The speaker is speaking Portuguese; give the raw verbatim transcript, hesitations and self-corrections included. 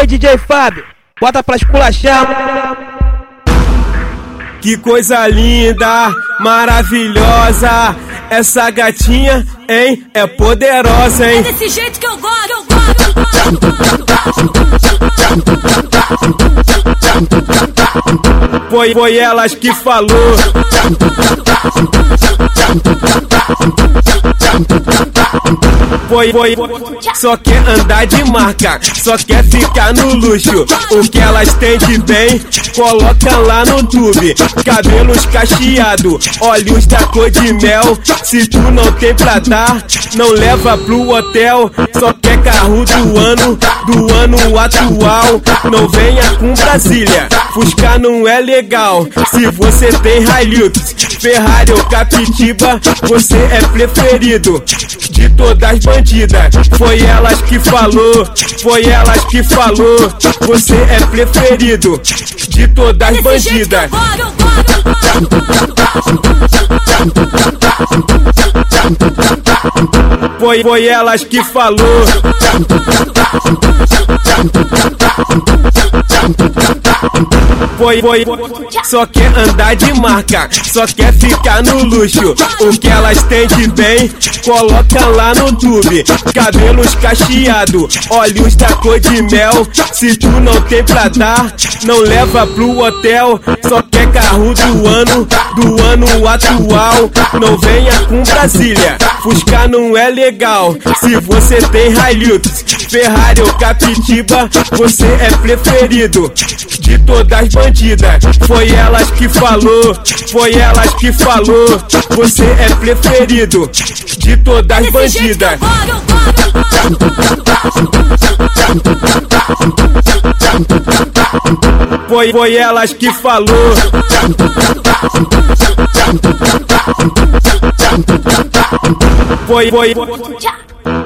aí, D J Fábio, bota pra esculachar. Que coisa linda, maravilhosa, essa gatinha, hein, é poderosa, hein. É desse jeito que eu gosto, eu gosto, Foi, foi elas que falou. Foi, foi, só quer andar de marca, só quer ficar no luxo. O que elas têm de bem, coloca lá no tube. Cabelos cacheados, olhos da cor de mel. Se tu não tem pra dar, não leva pro hotel. Só quer carro do ano, do ano atual. Não venha com Brasília, Fusca não é legal. Se você tem Hilux, Ferrari ou Capitiba, você é preferido de todas as bandidas. Foi elas que falou, foi elas que falou. Você é preferido de todas as bandidas. Foi, foi elas que falou. Foi, foi, só quer andar de marca, só quer ficar no luxo. O que elas têm de bem, coloca lá no tube. Cabelos cacheados, olhos da cor de mel. Se tu não tem pra dar, não leva pro hotel. Só quer carro do ano, do ano atual. Não venha com Brasília, Fusca não é legal. Se você tem Hilux, Ferrari ou Capitiba, você é preferido de todas as bandidas. Foi elas que falou, foi elas que falou. Você é preferido de todas as bandidas. Foi, foi elas que falou. Foi, foi.